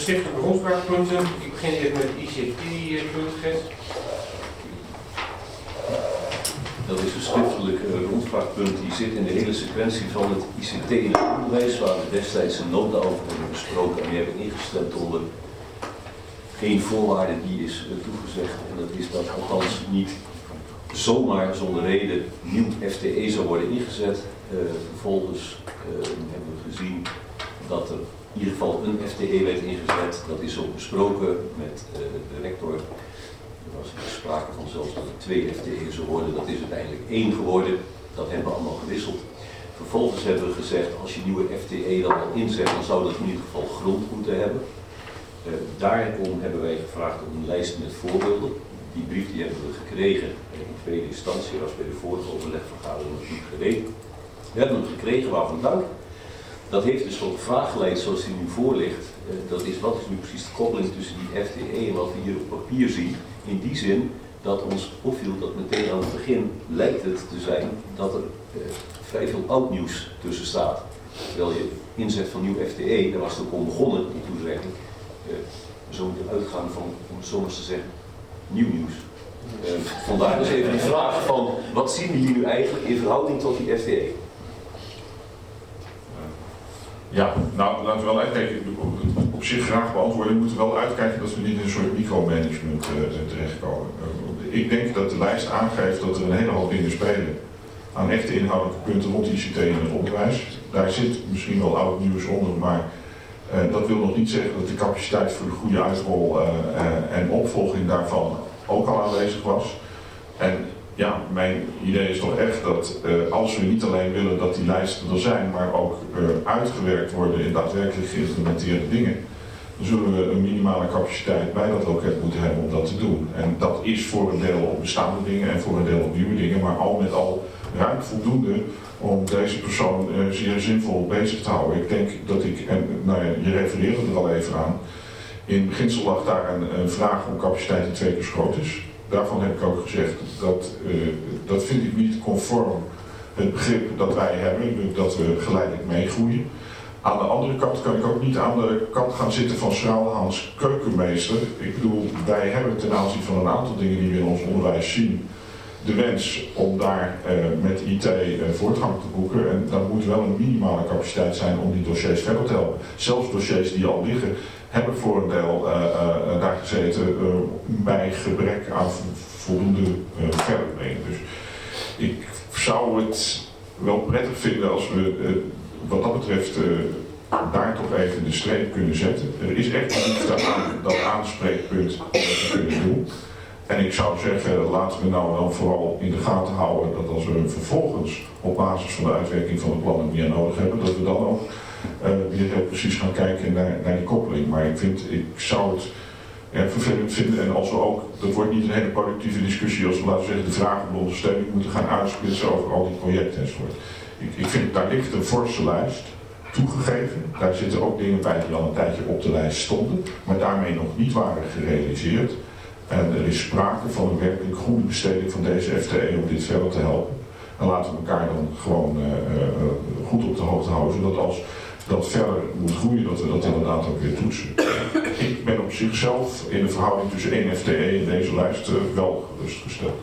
schriftelijke rondvraagpunten. Ik begin eerst met het ICT-punt, Gert. Dat is een schriftelijk rondvraagpunt die zit in de hele sequentie van het ICT in het onderwijs, waar we destijds een nota over hebben besproken en die hebben ingestemd onder geen voorwaarde die is toegezegd. En dat is dat althans niet zomaar zonder reden nieuw FTE zou worden ingezet. Vervolgens hebben we gezien dat er in ieder geval een FTE werd ingezet. Dat is ook besproken met de rector. Er was sprake van zelfs dat er 2 FTE's zou worden. Dat is uiteindelijk 1 geworden. Dat hebben we allemaal gewisseld. Vervolgens hebben we gezegd, als je nieuwe FTE dan al inzet, dan zou dat in ieder geval grond moeten hebben. Daarom hebben wij gevraagd om een lijst met voorbeelden. Die brief die hebben we gekregen in tweede instantie, was bij de vorige overlegvergadering nog niet gereed. We hebben hem gekregen, waarvan dank. Dat heeft dus tot de vraag geleid zoals die nu voor ligt. Dat is, wat is nu precies de koppeling tussen die FTE en wat we hier op papier zien. In die zin dat ons opviel dat meteen aan het begin lijkt het te zijn dat er vrij veel oud nieuws tussen staat. Terwijl je inzet van nieuw FTE, daar was het ook om begonnen, die toezegging. Zo moeten uitgaan van, om het zo maar te zeggen, nieuw nieuws. Vandaar dus even die vraag van, wat zien we hier nu eigenlijk in verhouding tot die FTE? Ja, nou laten we wel uitkijken, op zich graag beantwoorden. We moeten wel uitkijken dat we niet in een soort micromanagement terechtkomen. Ik denk dat de lijst aangeeft dat er een hele hoop dingen spelen aan echte inhoudelijke punten rond ICT in het onderwijs. Daar zit misschien wel oud nieuws onder, maar dat wil nog niet zeggen dat de capaciteit voor de goede uitrol en opvolging daarvan ook al aanwezig was. En ja, mijn idee is toch echt dat als we niet alleen willen dat die lijsten er zijn, maar ook uitgewerkt worden in daadwerkelijk geïmplementeerde dingen, dan zullen we een minimale capaciteit bij dat loket moeten hebben om dat te doen. En dat is voor een deel op bestaande dingen en voor een deel op nieuwe dingen, maar al met al ruim voldoende om deze persoon zeer zinvol bezig te houden. Ik denk dat ik, en nou ja, je refereerde er al even aan, in beginsel lag daar een vraag om capaciteit die 2 keer zo groot is. Daarvan heb ik ook gezegd dat vind ik niet conform het begrip dat wij hebben, dat we geleidelijk meegroeien. Aan de andere kant kan ik ook niet aan de kant gaan zitten van Schraalhans keukenmeester. Ik bedoel, wij hebben ten aanzien van een aantal dingen die we in ons onderwijs zien, de wens om daar met IT voortgang te boeken. En dan moet wel een minimale capaciteit zijn om die dossiers verder te helpen. Zelfs dossiers die al liggen, hebben voor een deel daar gezeten bij gebrek aan voldoende verder brengen. Dus ik zou het wel prettig vinden als we wat dat betreft daar toch even de streep kunnen zetten. Er is echt behoefte aan dat aanspreekpunt om dat te kunnen doen. En ik zou zeggen, laten we nou wel vooral in de gaten houden dat als we vervolgens op basis van de uitwerking van de plannen meer nodig hebben, dat we dan ook weer heel precies gaan kijken naar die koppeling. Maar ik zou het vervelend vinden en als we ook, dat wordt niet een hele productieve discussie als we laten we zeggen de vraag om de ondersteuning moeten gaan uitsplitsen over al die projecten enzovoort. Ik vind, daar ligt een forse lijst, toegegeven. Daar zitten ook dingen bij die al een tijdje op de lijst stonden, maar daarmee nog niet waren gerealiseerd. En er is sprake van een werkelijk goede besteding van deze FTE om dit verder te helpen. En laten we elkaar dan gewoon goed op de hoogte houden, zodat als dat verder moet groeien, dat we dat inderdaad ook weer toetsen. Ik ben op zichzelf in de verhouding tussen 1 FTE en deze lijst wel gerustgesteld.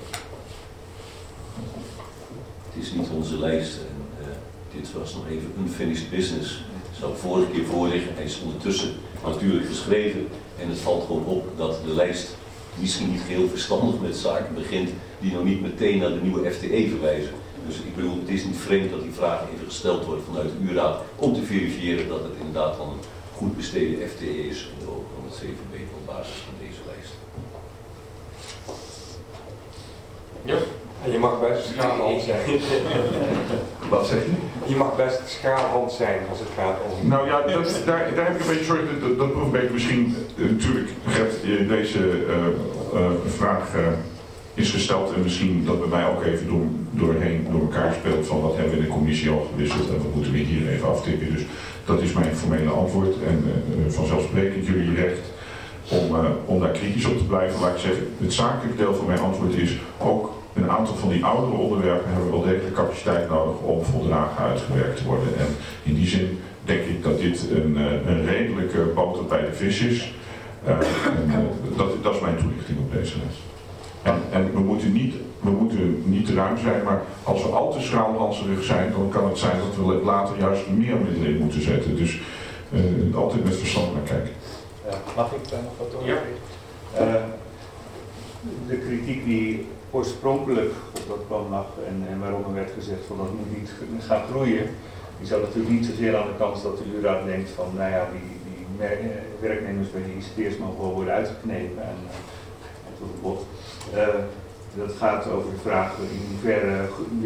Het is niet onze lijst en dit was nog even unfinished business. Het zou vorige keer voorliggen, hij is ondertussen natuurlijk geschreven en het valt gewoon op dat de lijst misschien niet geheel verstandig met zaken begint die nog niet meteen naar de nieuwe FTE verwijzen. Dus ik bedoel, het is niet vreemd dat die vragen even gesteld worden vanuit de U-raad om te verifiëren dat het inderdaad dan een goed besteden FTE is in de ogen van het CVB op basis van deze lijst. Ja, en je mag best schaalhand zijn. Wat zeg je? Je mag best schaalhand zijn als het gaat om... Nou ja, daar heb ik een beetje, sorry, dat proef ik misschien, natuurlijk Gert, deze vraag is gesteld en misschien dat bij mij ook even door elkaar speelt van wat hebben we in de commissie al gewisseld en wat moeten we hier even aftikken. Dus dat is mijn formele antwoord en vanzelfsprekend jullie recht om daar kritisch op te blijven. Laat ik zeggen, het zakelijke deel van mijn antwoord is ook een aantal van die oudere onderwerpen hebben wel degelijk capaciteit nodig om voldragen uitgewerkt te worden. En in die zin denk ik dat dit een redelijke boter bij de vis is. Dat is mijn toelichting op deze les. En we moeten niet te ruim zijn, maar als we al te schraalhanserig zijn, dan kan het zijn dat we later juist meer middelen in moeten zetten. Dus altijd met verstand naar kijken. Mag ik daar nog wat over? Ja. De kritiek die oorspronkelijk op dat plan lag en waarom er werd gezegd van dat moet niet gaan groeien, die zat natuurlijk niet zozeer aan de kant dat de URAD denkt van nou ja, die werknemers bij de ICT'ers mogen wel worden uitgeknepen en tot het bot. Dat gaat over de vraag in hoeverre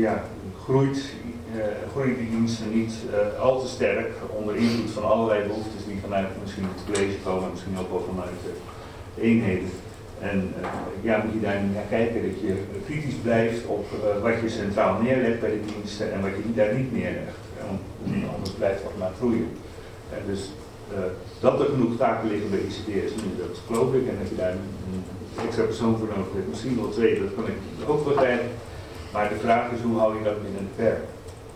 groeit die diensten niet al te sterk onder invloed van allerlei behoeftes die vanuit misschien het college komen en misschien ook wel vanuit de eenheden. En moet je daar naar kijken dat je kritisch blijft op wat je centraal neerlegt bij de diensten en wat je daar niet neerlegt. Anders blijft dat maar groeien. Dus dat er genoeg taken liggen bij ICT'ers nu, dat geloof ik. En dat je daar een extra persoon voor nodig hebt, misschien wel 2, dat kan ik ook begrijpen. Maar de vraag is, hoe hou je dat binnen de perk?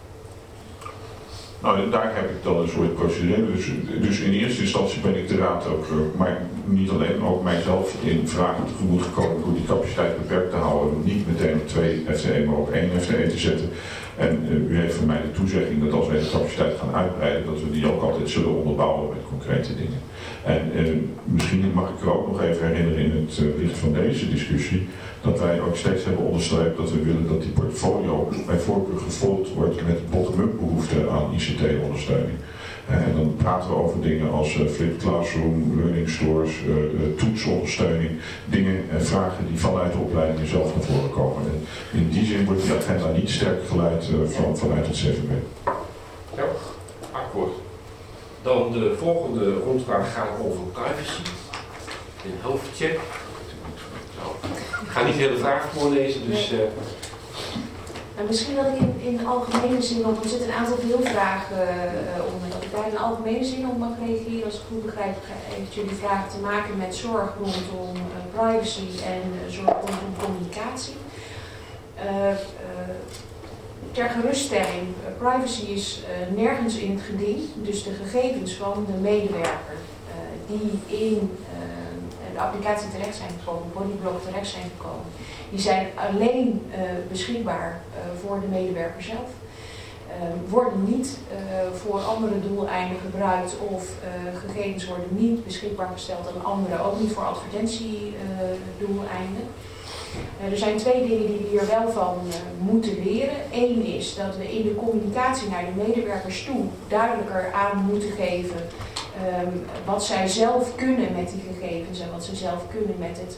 Nou, daar heb ik dan een soort procedure. Dus in eerste instantie ben ik de raad ook, maar niet alleen, maar ook mijzelf in vragen tegemoet gekomen om die capaciteit beperkt te houden. Niet meteen op 2 FTE, maar op 1 FTE te zetten. En u heeft van mij de toezegging dat als wij de capaciteit gaan uitbreiden, dat we die ook altijd zullen onderbouwen met concrete dingen. En misschien mag ik er ook nog even herinneren in het licht van deze discussie, dat wij ook steeds hebben onderstreept dat we willen dat die portfolio bij voorkeur gevuld wordt met bottom-up behoefte aan ICT-ondersteuning. En dan praten we over dingen als flipped classroom, learning stores, toetsondersteuning, dingen en vragen die vanuit de opleidingen zelf naar voren komen. En in die zin wordt die agenda niet sterk geleid vanuit het CVB. Ja, akkoord. Dan de volgende rondvraag gaat over privacy. Een hoofdcheck. Ik ga niet de hele vraag voorlezen, dus... Misschien dat ik in algemene zin op, er zitten een aantal deelvragen onder, dat ik daar in algemene zin op mag reageren. Als ik goed begrijp, heeft jullie vragen te maken met zorg rondom privacy en zorg rondom communicatie. Ter geruststelling, privacy is nergens in het geding, dus de gegevens van de medewerker die in de applicatie terecht zijn gekomen, Bodyblock terecht zijn gekomen, die zijn alleen beschikbaar voor de medewerker zelf. Worden niet voor andere doeleinden gebruikt of gegevens worden niet beschikbaar gesteld aan anderen, ook niet voor advertentiedoeleinden. Er zijn 2 dingen die we hier wel van moeten leren. Eén is dat we in de communicatie naar de medewerkers toe duidelijker aan moeten geven wat zij zelf kunnen met die gegevens en wat ze zelf kunnen met het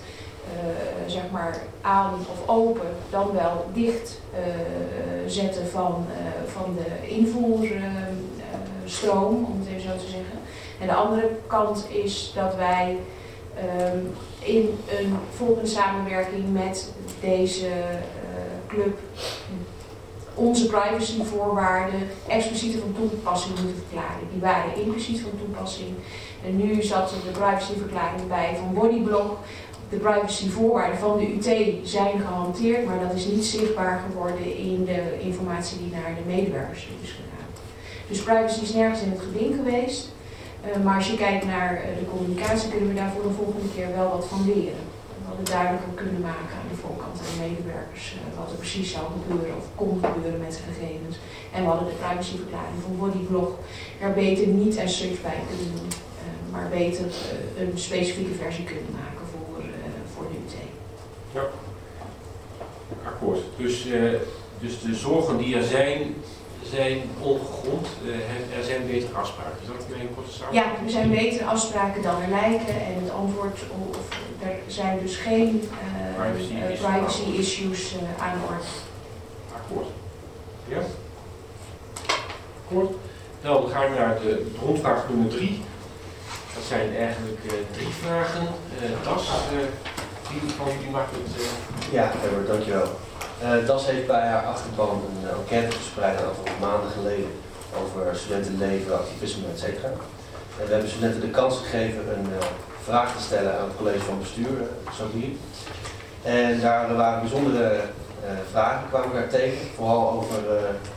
aan of open dan wel dicht zetten van de invoerstroom, om het even zo te zeggen. En de andere kant is dat wij in een volgende samenwerking met deze club onze privacyvoorwaarden expliciet van toepassing moeten verklaren. Die waren impliciet van toepassing. En nu zat er de privacyverklaring bij van Bodyblock. De privacyvoorwaarden van de UT zijn gehanteerd, maar dat is niet zichtbaar geworden in de informatie die naar de medewerkers is gegaan. Dus privacy is nergens in het geding geweest. Maar als je kijkt naar de communicatie, kunnen we daar voor de volgende keer wel wat van leren. We hadden duidelijker kunnen maken aan de voorkant aan de medewerkers wat er precies zou gebeuren of kon gebeuren met de gegevens. En we hadden de privacyverklaring van Bodyblock er beter niet as such bij kunnen doen, maar beter een specifieke versie kunnen maken voor de UT. Ja, akkoord. Dus de zorgen die er zijn ongegrond. Er zijn betere afspraken. Is dat een korte samenvatting? Ja, er zijn betere afspraken dan er lijken. En het antwoord, er zijn dus geen privacy issues aan de orde. Akkoord. Ja? Akkoord. Dan gaan we naar de rondvraag nummer 3. Dat zijn eigenlijk 3 vragen. Das, wie van jullie mag het? Ja, Herbert, dankjewel. DAS heeft bij haar achterban een enquête verspreid een aantal maanden geleden over studentenleven, activisme, etc. En we hebben studenten de kans gegeven een vraag te stellen aan het college van bestuur, zo hier. En daar waren bijzondere vragen, kwamen we daar tegen, vooral over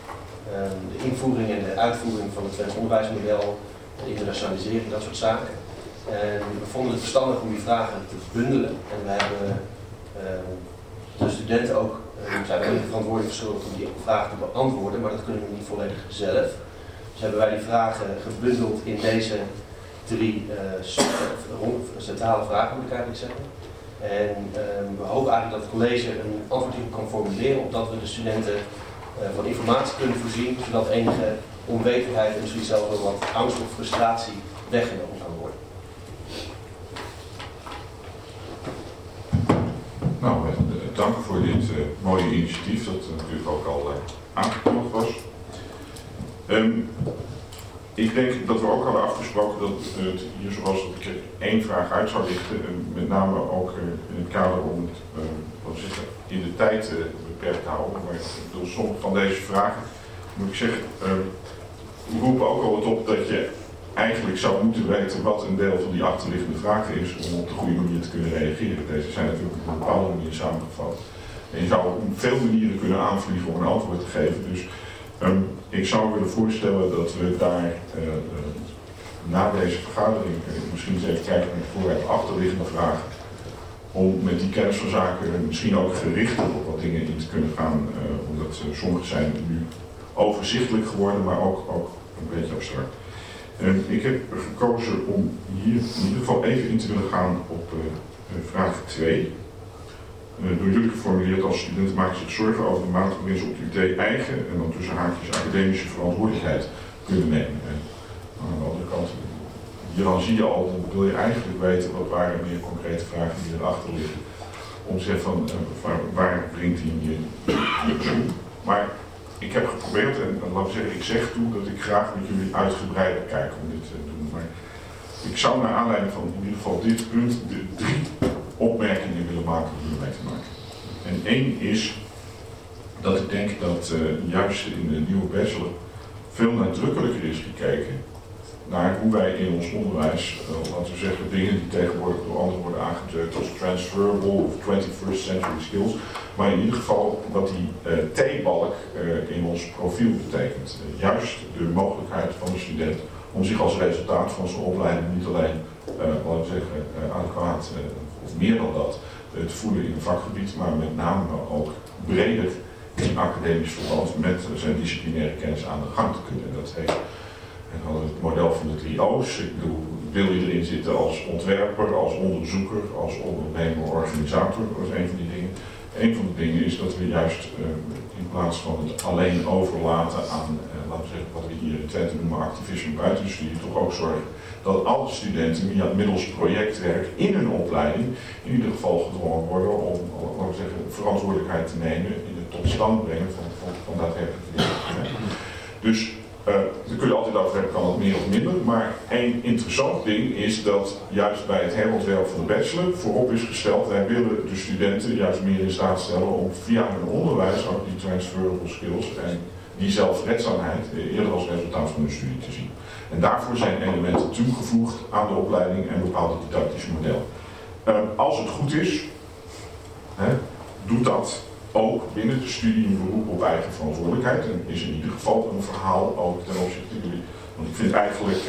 de invoering en de uitvoering van het Twents onderwijsmodel, de internationalisering, dat soort zaken. En we vonden het verstandig om die vragen te bundelen. En we hebben de studenten ook, zijn we verantwoordelijk verschuldigd om die vragen te beantwoorden, maar dat kunnen we niet volledig zelf. Dus hebben wij die vragen gebundeld in deze 3 centrale vragen, moet ik eigenlijk zeggen. En we hopen eigenlijk dat het college een antwoord hierop kan formuleren, opdat we de studenten van informatie kunnen voorzien, zodat enige onwetendheid en misschien zelfs wel wat angst of frustratie weggenomen kan worden. Nou, dank voor dit mooie initiatief, dat natuurlijk ook al aangekondigd was. Ik denk dat we ook hadden afgesproken dat het hier zoals dat ik 1 vraag uit zou lichten, met name ook in het kader om het in de tijd beperkt te houden. Maar ik bedoel, sommige van deze vragen, moet ik zeggen, we roepen ook al wat op dat je eigenlijk zou moeten weten wat een deel van die achterliggende vragen is om op de goede manier te kunnen reageren. Deze zijn natuurlijk op een bepaalde manier samengevat. En je zou op veel manieren kunnen aanvliegen om een antwoord te geven. Dus ik zou willen voorstellen dat we daar na deze vergadering misschien eens even kijken naar de vooruit achterliggende vragen. Om met die kennis van zaken misschien ook gerichter op wat dingen in te kunnen gaan. Omdat sommige zijn nu overzichtelijk geworden, maar ook een beetje abstract. Ik heb gekozen om hier in ieder geval even in te willen gaan op vraag 2. Door jullie geformuleerd als studenten maken zich zorgen over de mate waarin ze op de UT eigen en dan tussen haakjes academische verantwoordelijkheid kunnen nemen. En aan de andere kant, hiervan zie je al, dan wil je eigenlijk weten wat waren meer concrete vragen die erachter liggen. Om te zeggen van waar brengt hij je toe. Maar ik heb geprobeerd, en laten we zeggen, ik zeg toe dat ik graag met jullie uitgebreider kijk om dit te doen. Maar ik zou naar aanleiding van in ieder geval dit punt de 3 opmerkingen willen maken om hiermee te maken. En 1 is dat ik denk dat juist in de nieuwe bachelor veel nadrukkelijker is gekeken naar hoe wij in ons onderwijs, laten we zeggen, dingen die tegenwoordig door anderen worden aangeduid als transferable of 21st century skills, maar in ieder geval wat die T-balk in ons profiel betekent. Juist de mogelijkheid van de student om zich als resultaat van zijn opleiding niet alleen, laten we zeggen, adequaat of meer dan dat te voelen in een vakgebied, maar met name ook breder in academisch verband met zijn disciplinaire kennis aan de gang te kunnen. Dat heeft het model van de 3 O's. Ik bedoel, wil je erin zitten als ontwerper, als onderzoeker, als ondernemer, organisator? Dat is een van die dingen. Een van de dingen is dat we juist in plaats van het alleen overlaten aan, laten we zeggen, wat we hier in Twente noemen activisme buiten de studie, toch ook zorgen dat alle studenten middels projectwerk in hun opleiding in ieder geval gedwongen worden om, laten we zeggen, verantwoordelijkheid te nemen in het tot stand brengen van daadwerkelijk leren. Dus daar kun je altijd over hebben, kan het meer of minder, maar één interessant ding is dat juist bij het herontwerp van de bachelor voorop is gesteld, wij willen de studenten juist meer in staat stellen om via hun onderwijs ook die transferable skills en die zelfredzaamheid eerder als resultaat van hun studie te zien. En daarvoor zijn elementen toegevoegd aan de opleiding en bepaalde didactische modellen. Als het goed is, doet dat ook binnen de studie een beroep op eigen verantwoordelijkheid. En is in ieder geval een verhaal ook ten opzichte van jullie. Want ik vind eigenlijk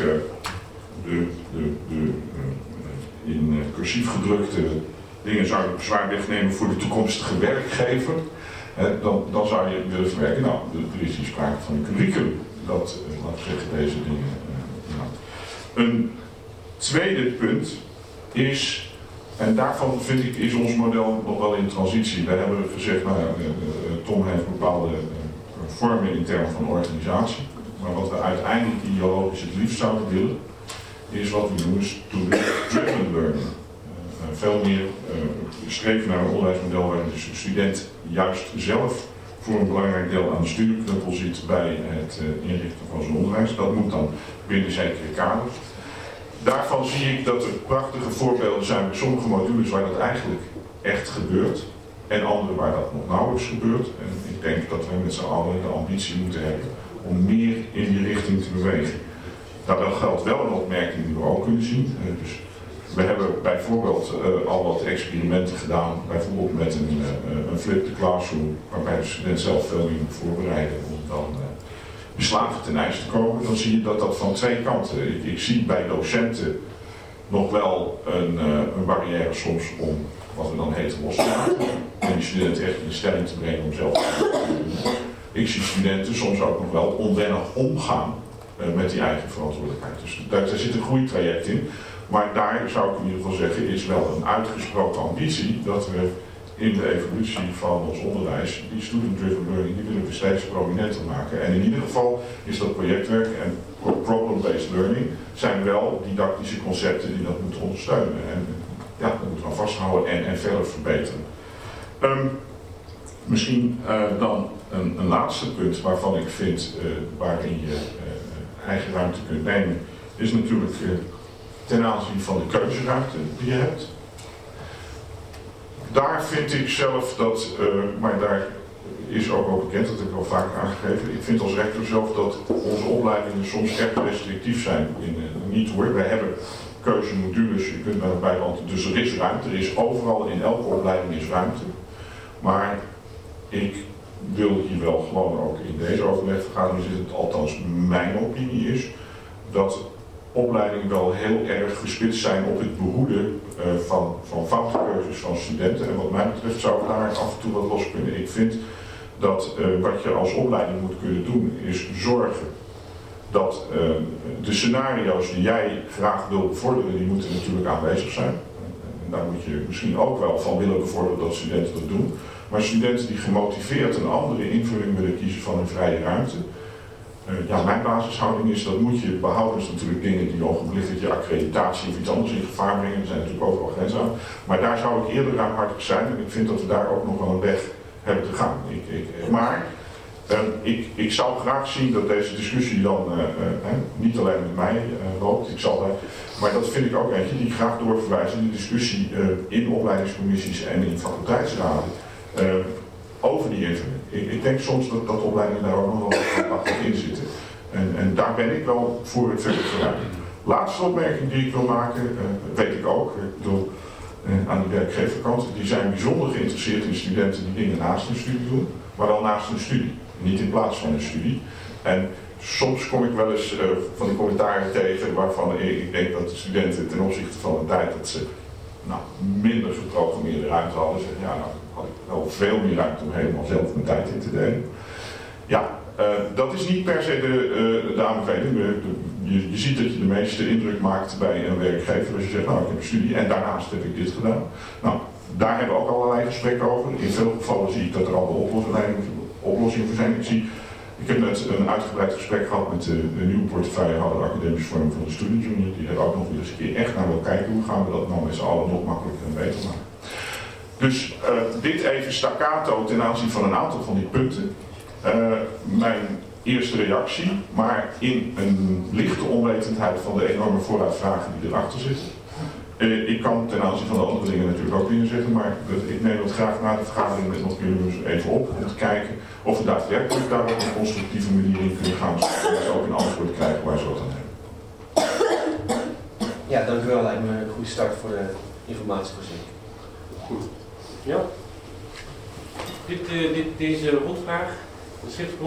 in cursief gedrukte dingen zou je zwaar wegnemen voor de toekomstige werkgever. Dan zou je willen verwerken, nou, er is hier sprake van een curriculum dat, laten we zeggen, deze dingen inhoudt. Een tweede punt is, en daarvan vind ik is ons model nog wel in transitie. We hebben gezegd, nou, Tom heeft bepaalde vormen in termen van organisatie, maar wat we uiteindelijk ideologisch het liefst zouden willen, is wat we noemen student-driven learning. Veel meer streven naar een onderwijsmodel waarin de student juist zelf voor een belangrijk deel aan de studieknuppel zit bij het inrichten van zijn onderwijs. Dat moet dan binnen zekere kaders. Daarvan zie ik dat er prachtige voorbeelden zijn bij sommige modules waar dat eigenlijk echt gebeurt en andere waar dat nog nauwelijks gebeurt. En ik denk dat wij met z'n allen de ambitie moeten hebben om meer in die richting te bewegen. Daarbij geldt wel een opmerking die we ook kunnen zien. Dus we hebben bijvoorbeeld al wat experimenten gedaan, bijvoorbeeld met een flipped classroom, waarbij de student zelf veel meer moet voorbereiden om dan slaven ten ijs te komen, dan zie je dat van twee kanten. Ik zie bij docenten nog wel een barrière soms om wat we dan heten los te laten. En die studenten echt in stelling te brengen om zelf te doen. Ik zie studenten soms ook nog wel onwennig omgaan met die eigen verantwoordelijkheid. Dus daar zit een groeitraject in. Maar daar zou ik in ieder geval zeggen, is wel een uitgesproken ambitie dat we in de evolutie van ons onderwijs, die student-driven learning, die willen we steeds prominenter maken. En in ieder geval is dat projectwerk en problem-based learning zijn wel didactische concepten die dat moeten ondersteunen. En ja, dat moeten we aan vasthouden en verder verbeteren. Misschien dan een laatste punt waarvan ik vind waarin je eigen ruimte kunt nemen, is natuurlijk ten aanzien van de keuzeruimte die je hebt. Daar vind ik zelf dat, maar daar is ook wel bekend, dat heb ik al vaker aangegeven, ik vind als rector zelf dat onze opleidingen soms echt restrictief zijn. Niet hoor, wij hebben keuzemodules, je kunt bij beide landen, dus er is ruimte, er is overal in elke opleiding is ruimte. Maar ik wil hier wel gewoon ook in deze overlegvergadering zitten, althans mijn opinie is, dat opleidingen wel heel erg gespitst zijn op het behoeden van foutenkeuzes van studenten. En wat mij betreft zou ik daar af en toe wat los kunnen. Ik vind dat wat je als opleiding moet kunnen doen, is zorgen dat de scenario's die jij graag wil bevorderen, die moeten natuurlijk aanwezig zijn. En daar moet je misschien ook wel van willen bevorderen dat studenten dat doen. Maar studenten die gemotiveerd een andere invulling willen kiezen van hun vrije ruimte. Ja, mijn basishouding is dat moet je behouden. Dus natuurlijk dingen die ogenblikkelijk je accreditatie of iets anders in gevaar brengen. Er zijn natuurlijk overal grenzen aan. Maar daar zou ik eerder ruimhartig zijn. En ik vind dat we daar ook nog wel een weg hebben te gaan. Ik zou graag zien dat deze discussie dan niet alleen met mij loopt. Maar dat vind ik ook eentje die ik graag doorverwijs in de discussie in opleidingscommissies en in faculteitsraden. Over die invulling. Ik denk soms dat opleidingen daar ook nog wel wat in zitten. En daar ben ik wel voor het verder vooruit. Laatste opmerking die ik wil maken, weet ik ook. Ik bedoel, aan de werkgeverkant, die zijn bijzonder geïnteresseerd in studenten die dingen naast hun studie doen, maar dan naast hun studie. Niet in plaats van hun studie. En soms kom ik wel eens van die commentaren tegen waarvan ik denk dat de studenten ten opzichte van de tijd dat ze minder geprogrammeerde ruimte hadden, zeggen ja, nou had ik wel veel meer ruimte om helemaal zelf mijn tijd in te delen. Ja, dat is niet per se de aanbeveling. Je ziet dat je de meeste indruk maakt bij een werkgever als je zegt, nou ik heb een studie en daarnaast heb ik dit gedaan. Nou, daar hebben we ook allerlei gesprekken over. In veel gevallen zie ik dat er andere oplossingen voor zijn. Ik heb net een uitgebreid gesprek gehad met de nieuwe portefeuillehouder Academisch Forum van de Student Union. Die er ook nog weer eens een keer echt naar wil kijken hoe gaan we dat nou met z'n allen nog makkelijker en beter maken. Dus dit even staccato ten aanzien van een aantal van die punten. Mijn eerste reactie, maar in een lichte onwetendheid van de enorme vooruitvragen die erachter zitten. Ik kan ten aanzien van de andere dingen natuurlijk ook dingen zeggen, maar ik neem het graag na de vergadering met nog jullie even op om te kijken of we daadwerkelijk daar op een constructieve manier in kunnen gaan, zodat we ook een antwoord krijgen waar ze wat aan hebben. Ja, dank u wel. Lijkt me een goede start voor de informatievoorziening. Goed. Ja. Deze rondvraag, de schriftelijke